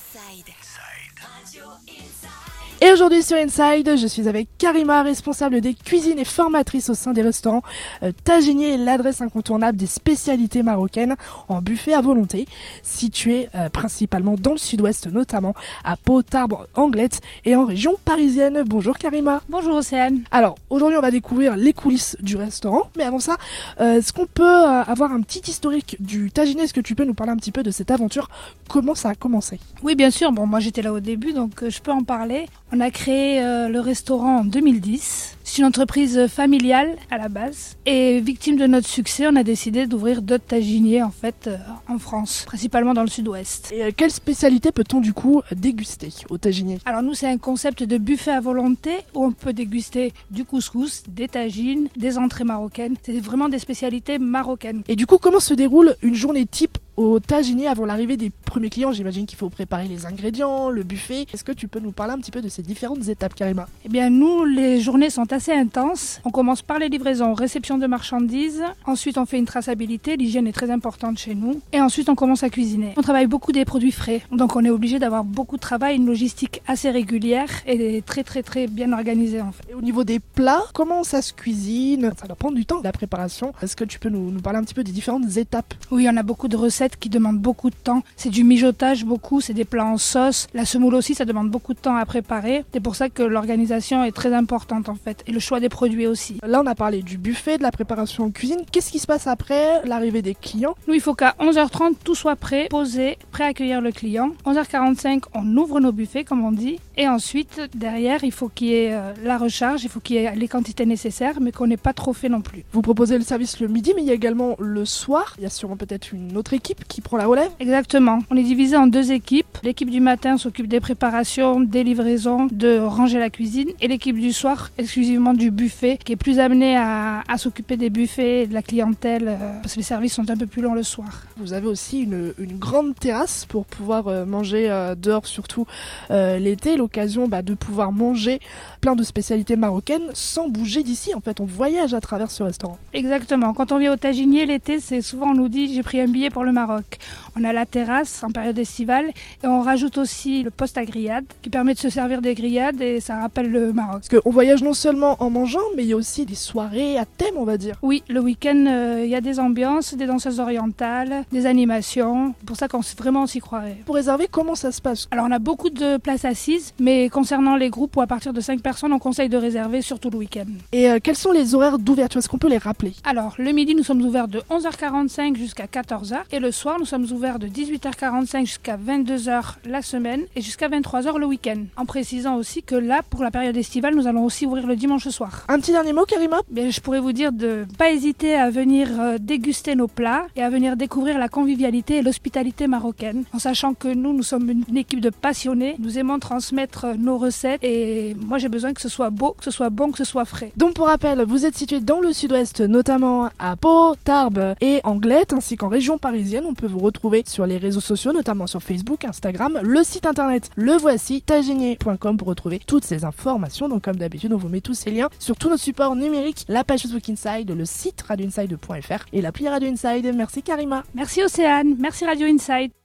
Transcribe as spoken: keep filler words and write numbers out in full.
Inside. Radio Inside. Et aujourd'hui sur Inside, je suis avec Karima, responsable des cuisines et formatrice au sein des restaurants euh, Taginier, l'adresse incontournable des spécialités marocaines en buffet à volonté, située euh, principalement dans le sud-ouest, notamment à Pau, Tarbes, Anglette et en région parisienne. Bonjour Karima. Bonjour Océane. Alors aujourd'hui on va découvrir les coulisses du restaurant, mais avant ça, euh, est-ce qu'on peut euh, avoir un petit historique du Taginier? Est-ce que tu peux nous parler un petit peu de cette aventure? Comment ça a commencé? Oui, bien sûr. Bon, moi j'étais là au début, donc euh, je peux en parler. On a créé euh, le restaurant en deux mille dix. C'est une entreprise familiale à la base. Et victime de notre succès, on a décidé d'ouvrir d'autres taginiers en fait euh, en France, principalement dans le sud-ouest. Et euh, quelle spécialité peut-on du coup déguster au Taginier? Alors nous, c'est un concept de buffet à volonté où on peut déguster du couscous, des tagines, des entrées marocaines. C'est vraiment des spécialités marocaines. Et du coup, comment se déroule une journée type au Taginier avant l'arrivée des premiers clients? J'imagine qu'il faut préparer les ingrédients, le buffet. Est-ce que tu peux nous parler un petit peu de ces différentes étapes, Karima? Eh bien, nous, les journées sont assez intenses. On commence par les livraisons, réception de marchandises. Ensuite, on fait une traçabilité. L'hygiène est très importante chez nous. Et ensuite, on commence à cuisiner. On travaille beaucoup des produits frais. Donc, on est obligé d'avoir beaucoup de travail, une logistique assez régulière et très, très, très bien organisée, en fait. Et au niveau des plats, comment ça se cuisine? Ça doit prendre du temps, la préparation. Est-ce que tu peux nous, nous parler un petit peu des différentes étapes? Oui, on a beaucoup de recettes qui demandent beaucoup de temps. C'est du mijotage beaucoup, c'est des plats en sauce. La semoule aussi, ça demande beaucoup de temps à préparer. C'est pour ça que l'organisation est très importante en fait. Et le choix des produits aussi. Là, on a parlé du buffet, de la préparation en cuisine. Qu'est-ce qui se passe après l'arrivée des clients? Nous, il faut qu'à onze heures trente, tout soit prêt, posé, prêt à accueillir le client. onze heures quarante-cinq, on ouvre nos buffets, comme on dit. Et ensuite, derrière, il faut qu'il y ait euh, la recharge, il faut qu'il y ait les quantités nécessaires, mais qu'on n'ait pas trop fait non plus. Vous proposez le service le midi, mais il y a également le soir. Il y a sûrement peut-être une autre équipe qui prend la relève? Exactement. On est divisé en deux équipes. L'équipe du matin s'occupe des préparations, des livraisons, de ranger la cuisine. Et l'équipe du soir, exclusivement du buffet, qui est plus amenée à, à s'occuper des buffets et de la clientèle, euh, parce que les services sont un peu plus longs le soir. Vous avez aussi une, une grande terrasse pour pouvoir euh, manger euh, dehors, surtout euh, l'été. L'occasion bah, de pouvoir manger plein de spécialités marocaines sans bouger d'ici. En fait, on voyage à travers ce restaurant. Exactement. Quand on vient au Taginier l'été, c'est souvent on nous dit j'ai pris un billet pour le Maroc. On a la terrasse en période estivale et on rajoute aussi le poste à grillades qui permet de se servir des grillades et ça rappelle le Maroc. Parce qu'on voyage non seulement en mangeant, mais il y a aussi des soirées à thème, on va dire. Oui, le week-end, il euh, y a des ambiances, des danseuses orientales, des animations. C'est pour ça qu'on vraiment on s'y croirait. Pour réserver, comment ça se passe? Alors on a beaucoup de places assises, mais concernant les groupes ou à partir de cinq personnes, on conseille de réserver surtout le week-end. Et euh, quels sont les horaires d'ouverture? Est-ce qu'on peut les rappeler? Alors, le midi, nous sommes ouverts de onze heures quarante-cinq jusqu'à quatorze heures et le soir, nous sommes ouverts de dix-huit heures quarante-cinq jusqu'à vingt-deux heures la semaine et jusqu'à vingt-trois heures le week-end. En précisant aussi que là, pour la période estivale, nous allons aussi ouvrir le dimanche soir. Un petit dernier mot, Karima? Bien, je pourrais vous dire de ne pas hésiter à venir euh, déguster nos plats et à venir découvrir la convivialité et l'hospitalité marocaine, en sachant que nous, nous sommes une, une équipe de passionnés. Nous aimons transmettre euh, nos recettes et moi, j'ai besoin que ce soit beau, que ce soit bon, que ce soit frais. Donc, pour rappel, vous êtes situé dans le sud-ouest, notamment à Pau, Tarbes et Anglette, ainsi qu'en région parisienne. On peut vous retrouver sur les réseaux sociaux, notamment sur Facebook, Instagram, le site internet le voici, taginier point com pour retrouver toutes ces informations. Donc comme d'habitude, on vous met tous ces liens sur tous nos supports numériques, la page Facebook Inside, le site radio inside point f r et l'appli Radio Inside. Merci Karima. Merci Océane, merci Radio Inside.